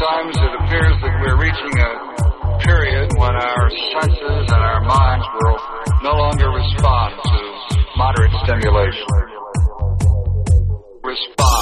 sometimes it appears that we're reaching a period when our senses and our minds will no longer respond to moderate stimulation. Respond